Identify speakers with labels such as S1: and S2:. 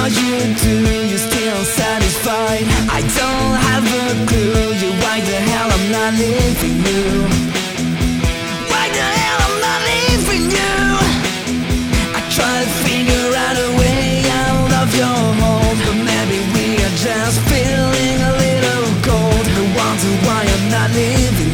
S1: you do, you're still satisfied. I don't have a clue, you why the hell I'm not leaving you. Why the hell I'm not leaving you. I try to figure out a way out of your home, but maybe we are just feeling a little cold. I wonder why I'm not leaving